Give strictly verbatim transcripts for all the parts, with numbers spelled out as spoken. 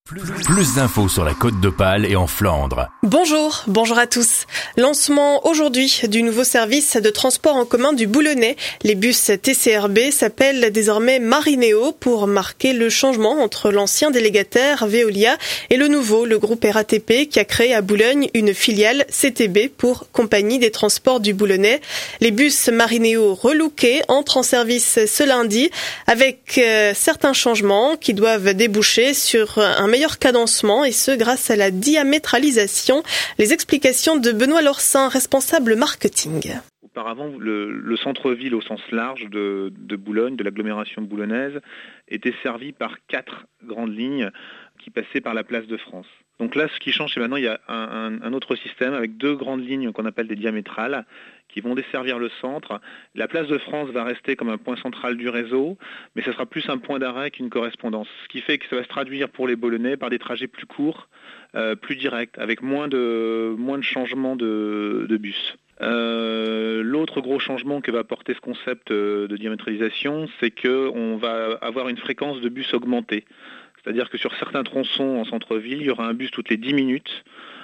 Plus, plus d'infos sur la Côte d'Opale et en Flandre. Bonjour, bonjour à tous. Lancement aujourd'hui du nouveau service de transport en commun du Boulonnais. Les bus T C R B s'appellent désormais Marineo pour marquer le changement entre l'ancien délégataire Veolia et le nouveau, le groupe R A T P, qui a créé à Boulogne une filiale C T B pour Compagnie des Transports du Boulonnais. Les bus Marineo relookés entrent en service ce lundi avec euh, certains changements qui doivent déboucher sur un meilleur cadencement et ce grâce à la diamétralisation. Les explications de Benoît Lorcin, responsable marketing. Auparavant, le, le centre-ville au sens large de, de Boulogne, de l'agglomération boulonnaise, était servi par quatre grandes lignes qui passaient par la place de France. Donc là, ce qui change, c'est maintenant il y a un, un, un autre système avec deux grandes lignes qu'on appelle des diamétrales qui vont desservir le centre. La place de France va rester comme un point central du réseau, mais ce sera plus un point d'arrêt qu'une correspondance. Ce qui fait que ça va se traduire pour les Boulonnais par des trajets plus courts, euh, plus directs, avec moins de, moins de changements de, de bus. Euh, l'autre gros changement que va apporter ce concept de diamétralisation, c'est qu'on va avoir une fréquence de bus augmentée. C'est-à-dire que sur certains tronçons en centre-ville, il y aura un bus toutes les dix minutes.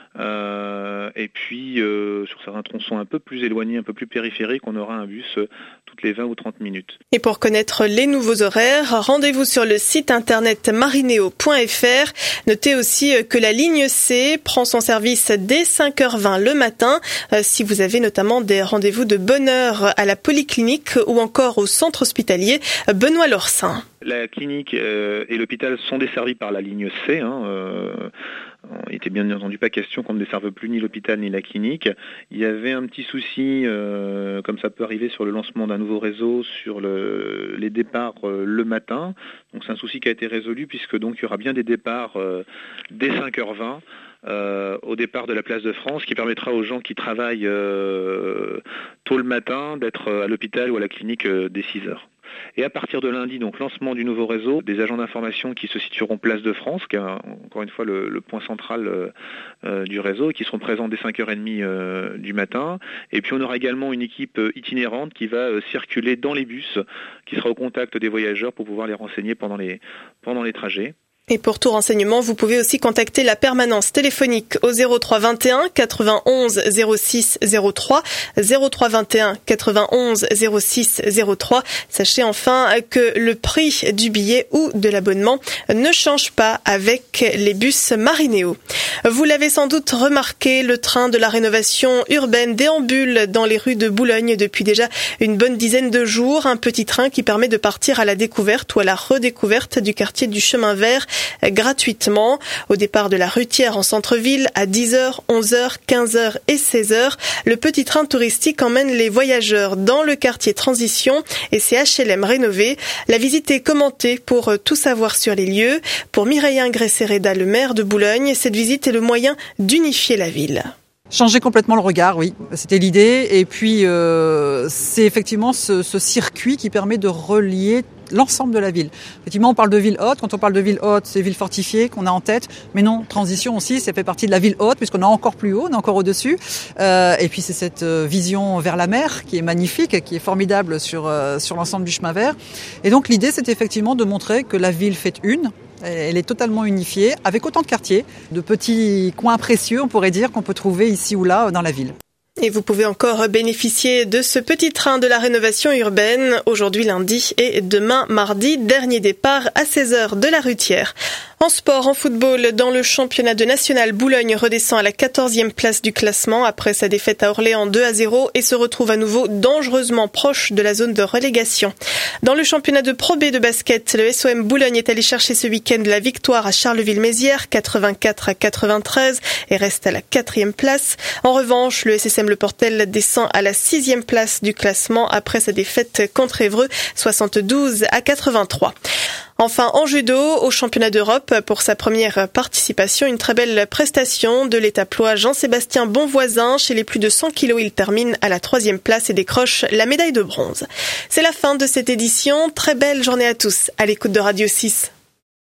Euh, et puis euh, sur certains tronçons un peu plus éloignés, un peu plus périphériques, on aura un bus euh, toutes les vingt ou trente minutes. Et pour connaître les nouveaux horaires, rendez-vous sur le site internet marineo point f r. Notez aussi que la ligne C prend son service dès cinq heures vingt le matin, euh, si vous avez notamment des rendez-vous de bonne heure à la polyclinique ou encore au centre hospitalier Benoît Lorcin. La clinique euh, et l'hôpital sont desservis par la ligne C, hein, euh, il n'était bien entendu pas question qu'on ne desserve plus ni l'hôpital ni la clinique. Il y avait un petit souci, euh, comme ça peut arriver sur le lancement d'un nouveau réseau, sur le, les départs euh, le matin. Donc c'est un souci qui a été résolu puisque donc il y aura bien des départs euh, dès cinq heures vingt. Euh, au départ de la place de France, qui permettra aux gens qui travaillent euh, tôt le matin d'être à l'hôpital ou à la clinique euh, dès six heures. Et à partir de lundi, donc lancement du nouveau réseau, des agents d'information qui se situeront place de France, qui est encore une fois le, le point central euh, du réseau, et qui seront présents dès cinq heures trente euh, du matin. Et puis on aura également une équipe itinérante qui va euh, circuler dans les bus, qui sera au contact des voyageurs pour pouvoir les renseigner pendant les, pendant les trajets. Et pour tout renseignement, vous pouvez aussi contacter la permanence téléphonique au zéro trois vingt et un quatre-vingt-onze zéro six zéro trois, zéro trois vingt et un quatre-vingt-onze zéro six zéro trois. Sachez enfin que le prix du billet ou de l'abonnement ne change pas avec les bus Marineo. Vous l'avez sans doute remarqué, le train de la rénovation urbaine déambule dans les rues de Boulogne depuis déjà une bonne dizaine de jours. Un petit train qui permet de partir à la découverte ou à la redécouverte du quartier du Chemin Vert gratuitement. Au départ de la Rutière en centre-ville, à dix heures, onze heures, quinze heures et seize heures, le petit train touristique emmène les voyageurs dans le quartier Transition et ses H L M rénovés. La visite est commentée pour tout savoir sur les lieux. Pour Mireille Ingré-Sereda, le maire de Boulogne, cette visite est le moyen d'unifier la ville. Changer complètement le regard, oui, c'était l'idée. Et puis, euh, c'est effectivement ce, ce circuit qui permet de relier l'ensemble de la ville. Effectivement, on parle de ville haute. Quand on parle de ville haute, c'est ville fortifiée qu'on a en tête. Mais non, Transition aussi, ça fait partie de la ville haute puisqu'on est encore plus haut, on est encore au-dessus. Euh, et puis, c'est cette vision vers la mer qui est magnifique, qui est formidable sur, euh, sur l'ensemble du chemin vert. Et donc, l'idée, c'est effectivement de montrer que la ville fait une. Elle est totalement unifiée, avec autant de quartiers, de petits coins précieux, on pourrait dire, qu'on peut trouver ici ou là dans la ville. Et vous pouvez encore bénéficier de ce petit train de la rénovation urbaine, aujourd'hui lundi et demain mardi, dernier départ à seize heures de la Rutière. En sport, en football, dans le championnat de national, Boulogne redescend à la quatorzième place du classement après sa défaite à Orléans deux à zéro et se retrouve à nouveau dangereusement proche de la zone de relégation. Dans le championnat de Pro B de basket, le S O M Boulogne est allé chercher ce week-end la victoire à Charleville-Mézières, quatre-vingt-quatre à quatre-vingt-treize et reste à la quatrième place. En revanche, le S S M Le Portel descend à la sixième place du classement après sa défaite contre Évreux, soixante-douze à quatre-vingt-trois. Enfin, en judo, au championnat d'Europe, pour sa première participation, une très belle prestation de l'étaplois Jean-Sébastien Bonvoisin. Chez les plus de cent kilos, il termine à la troisième place et décroche la médaille de bronze. C'est la fin de cette édition. Très belle journée à tous, à l'écoute de Radio six.